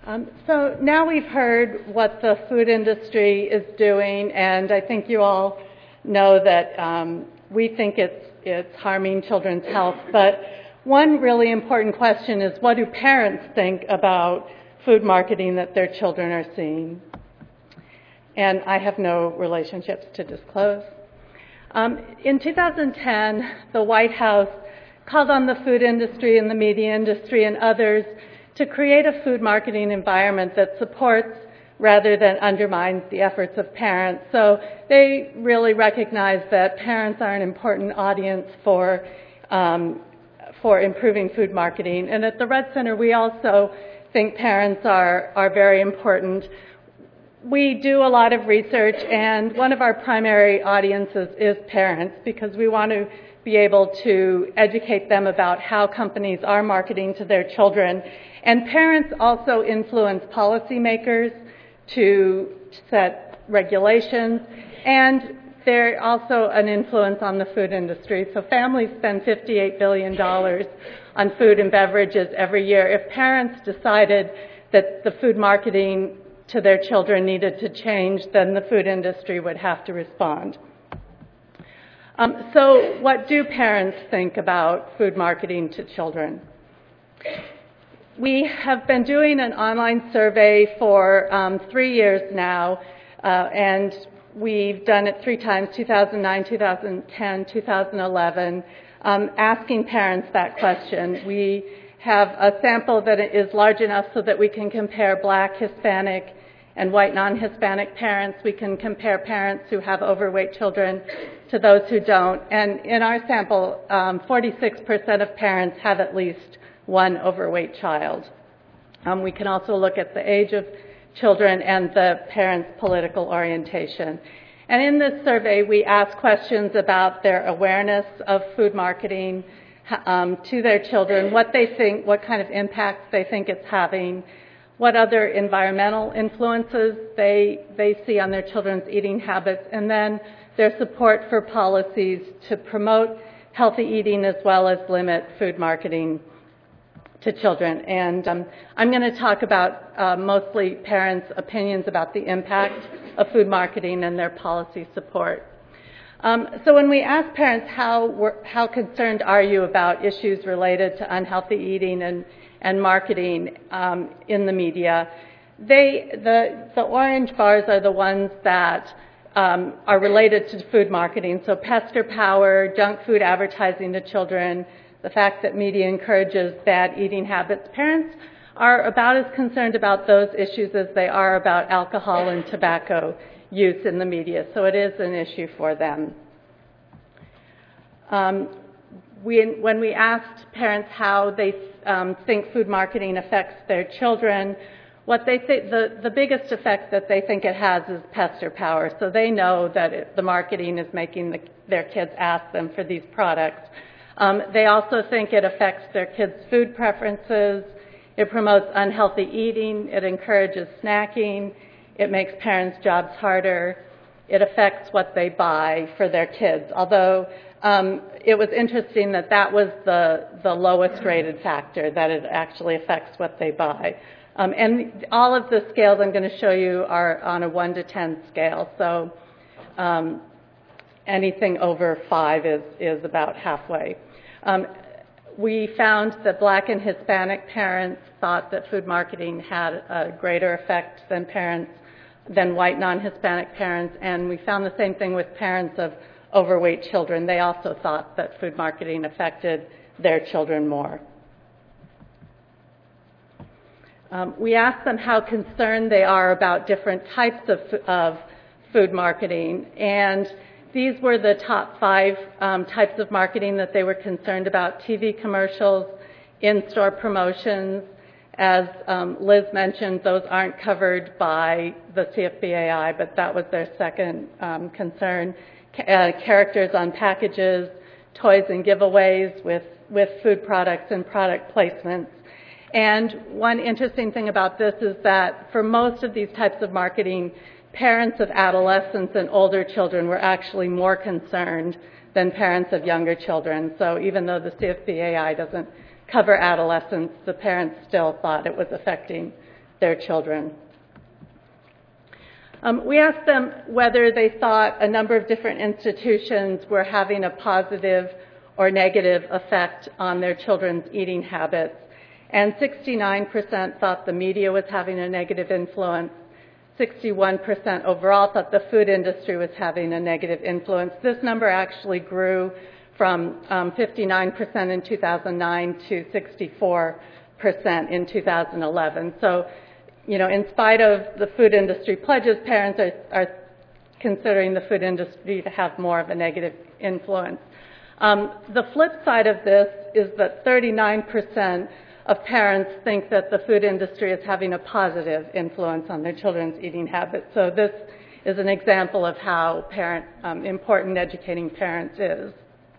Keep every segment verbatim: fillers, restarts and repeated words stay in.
Um, so now we've heard what the food industry is doing, and I think you all know that um, we think it's, it's harming children's health. But one really important question is, what do parents think about food marketing that their children are seeing? And I have no relationships to disclose. Um, in two thousand ten, the White House called on the food industry and the media industry and others to create a food marketing environment that supports rather than undermines the efforts of parents. So they really recognize that parents are an important audience for, um, for improving food marketing. And at the Red Center, we also think parents are, are very important. We do a lot of research, and one of our primary audiences is parents, because we want to be able to educate them about how companies are marketing to their children. And parents also influence policymakers to set regulations, and they're also an influence on the food industry. So families spend fifty-eight billion dollars on food and beverages every year. If parents decided that the food marketing to their children needed to change, then the food industry would have to respond. Um, so what do parents think about food marketing to children? We have been doing an online survey for um, three years now, uh, and we've done it three times, two thousand nine, two thousand ten, two thousand eleven, um, asking parents that question. We have a sample that is large enough so that we can compare Black, Hispanic, and white non-Hispanic parents. We can compare parents who have overweight children to those who don't. And in our sample, um, forty-six percent of parents have at least one overweight child. Um, we can also look at the age of children and the parents' political orientation. And in this survey, we ask questions about their awareness of food marketing um, to their children, what they think, what kind of impacts they think it's having, what other environmental influences they, they see on their children's eating habits, and then their support for policies to promote healthy eating as well as limit food marketing to children. And um, I'm going to talk about uh, mostly parents' opinions about the impact of food marketing and their policy support. Um, so when we ask parents how, how concerned are you about issues related to unhealthy eating and, and marketing um, in the media, they, the, the orange bars are the ones that um, are related to food marketing. So pester power, junk food advertising to children, the fact that media encourages bad eating habits. Parents are about as concerned about those issues as they are about alcohol and tobacco use in the media, so it is an issue for them. Um, we, when we asked parents how they um, think food marketing affects their children, what they think, the, the biggest effect that they think it has is pester power. So they know that it, the marketing is making the, their kids ask them for these products. Um, they also think it affects their kids' food preferences. It promotes unhealthy eating. It encourages snacking. It makes parents' jobs harder. It affects what they buy for their kids, although um, it was interesting that that was the, the lowest rated factor, that it actually affects what they buy. Um, and all of the scales I'm going to show you are on a one to ten scale, so um, anything over five is, is about halfway. Um, we found that Black and Hispanic parents thought that food marketing had a greater effect than parents, than white non-Hispanic parents, and we found the same thing with parents of overweight children. They also thought that food marketing affected their children more. Um, we asked them how concerned they are about different types of, of food marketing, and these were the top five um, types of marketing that they were concerned about: T V commercials, in-store promotions. As um, Liz mentioned, those aren't covered by the C F B A I, but that was their second um, concern. Ca- uh, characters on packages, toys and giveaways with, with food products and product placements. And one interesting thing about this is that for most of these types of marketing, parents of adolescents and older children were actually more concerned than parents of younger children. So even though the C F B A I doesn't cover adolescents, the parents still thought it was affecting their children. Um, we asked them whether they thought a number of different institutions were having a positive or negative effect on their children's eating habits. And sixty-nine percent thought the media was having a negative influence. sixty-one percent overall thought the food industry was having a negative influence. This number actually grew from um, fifty-nine percent in two thousand nine to sixty-four percent in two thousand eleven. So, you know, in spite of the food industry pledges, parents are, are considering the food industry to have more of a negative influence. Um, the flip side of this is that thirty-nine percent of parents think that the food industry is having a positive influence on their children's eating habits. So this is an example of how parent, um, important educating parents is.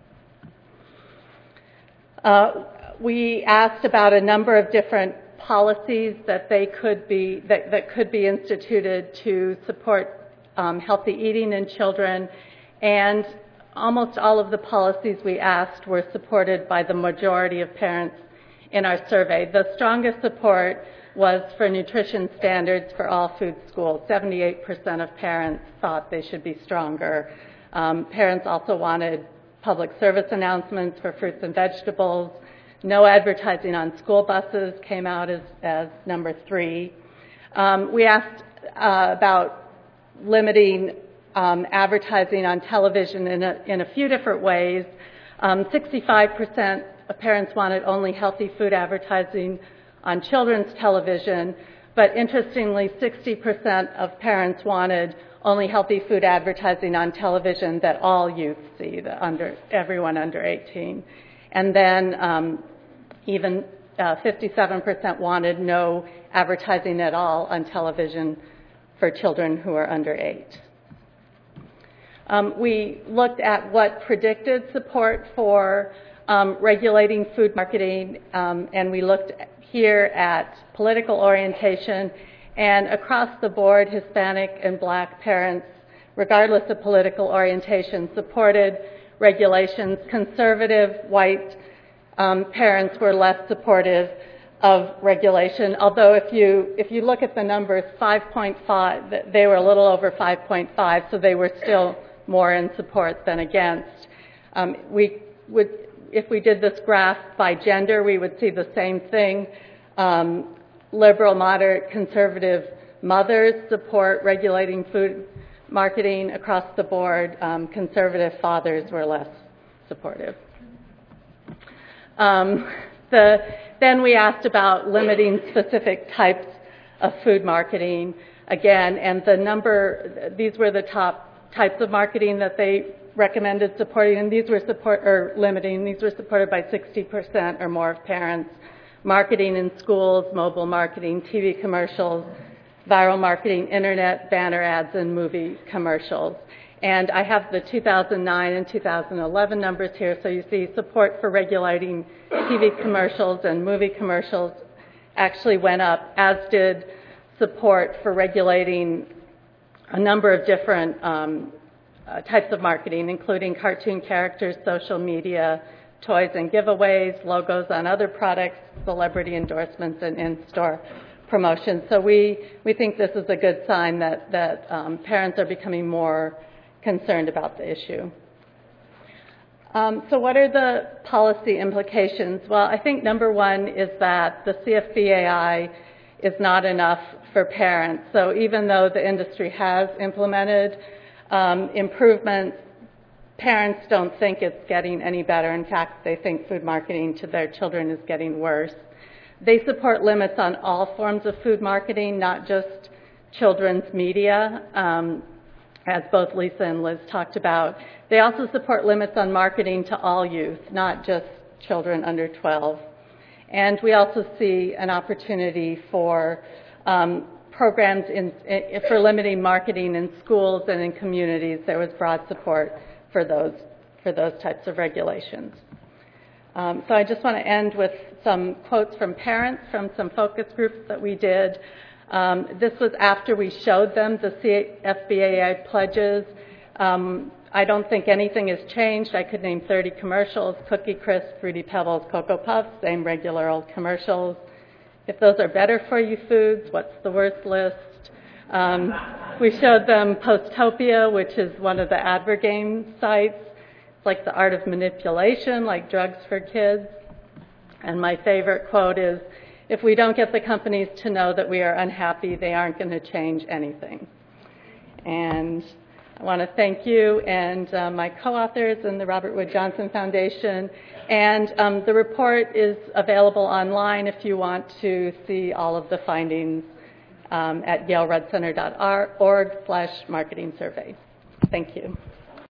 Uh, we asked about a number of different policies that they could be that, that could be instituted to support um, healthy eating in children, and almost all of the policies we asked were supported by the majority of parents in our survey. The strongest support was for nutrition standards for all food schools. seventy-eight percent of parents thought they should be stronger. Um, parents also wanted public service announcements for fruits and vegetables. No advertising on school buses came out as, as number three. Um, we asked uh, about limiting um, advertising on television in a, in a few different ways. Um, sixty-five percent of parents wanted only healthy food advertising on children's television, but interestingly, sixty percent of parents wanted only healthy food advertising on television that all youth see, the under, everyone under eighteen. And then um, even uh, fifty-seven percent wanted no advertising at all on television for children who are under eight. Um, we looked at what predicted support for um, regulating food marketing, um, and we looked here at political orientation, and across the board, Hispanic and Black parents, regardless of political orientation, supported regulations. Conservative white um, parents were less supportive of regulation, although if you if you look at the numbers, five point five, they were a little over five point five, so they were still more in support than against. Um, we would, if we did this graph by gender, we would see the same thing. Um, liberal, moderate, conservative mothers support regulating food marketing across the board. Um, conservative fathers were less supportive. Um, the, then we asked about limiting specific types of food marketing again, and the number, these were the top types of marketing that they recommended supporting, and these were support or limiting. These were supported by sixty percent or more of parents. Marketing in schools, mobile marketing, T V commercials, viral marketing, internet, banner ads, and movie commercials. And I have the two thousand nine and two thousand eleven numbers here, so you see support for regulating T V commercials and movie commercials actually went up, as did support for regulating a number of different um, uh, types of marketing, including cartoon characters, social media, toys and giveaways, logos on other products, celebrity endorsements, and in-store promotions. So we, we think this is a good sign that, that um, parents are becoming more concerned about the issue. Um, so what are the policy implications? Well, I think number one is that the C F B A I is not enough for parents. So even though the industry has implemented um, improvements, parents don't think it's getting any better. In fact, they think food marketing to their children is getting worse. They support limits on all forms of food marketing, not just children's media, um, as both Lisa and Liz talked about. They also support limits on marketing to all youth, not just children under twelve. And we also see an opportunity for um, programs in, in, for limiting marketing in schools and in communities. There was broad support for those, for those types of regulations. Um, so I just want to end with some quotes from parents from some focus groups that we did. Um, this was after we showed them the C F B A I pledges. Um, I don't think anything has changed. I could name thirty commercials: Cookie Crisp, Fruity Pebbles, Cocoa Puffs, same regular old commercials. if those are better for you foods, what's the worst list. Um, we showed them Postopia, which is one of the AdverGame sites. It's like the art of manipulation, like drugs for kids. And my favorite quote is, if we don't get the companies to know that we are unhappy, they aren't going to change anything. And I want to thank you and uh, my co-authors and the Robert Wood Johnson Foundation. And um, the report is available online if you want to see all of the findings um, at yale red center dot org slash marketing survey. Thank you.